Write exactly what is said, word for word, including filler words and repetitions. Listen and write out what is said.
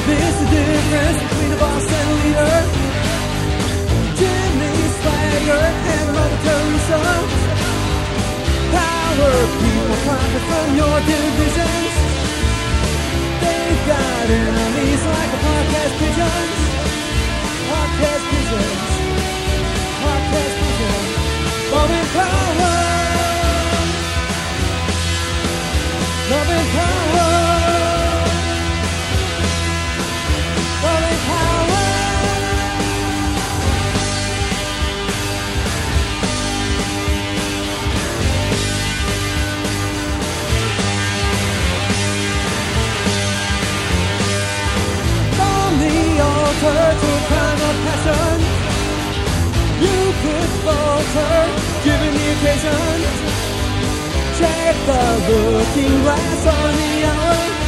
This the difference between a boss and a leader. Jimmy Swagger and Mother Teresa. Power people profit from your divisions. They've got enemies like a podcast pigeons. Podcast pigeons. Podcast pigeons. Love and power. Love and power. Love and power. From the altar to a crime of passion, you could falter, given the occasion. Check the looking glass on the hour.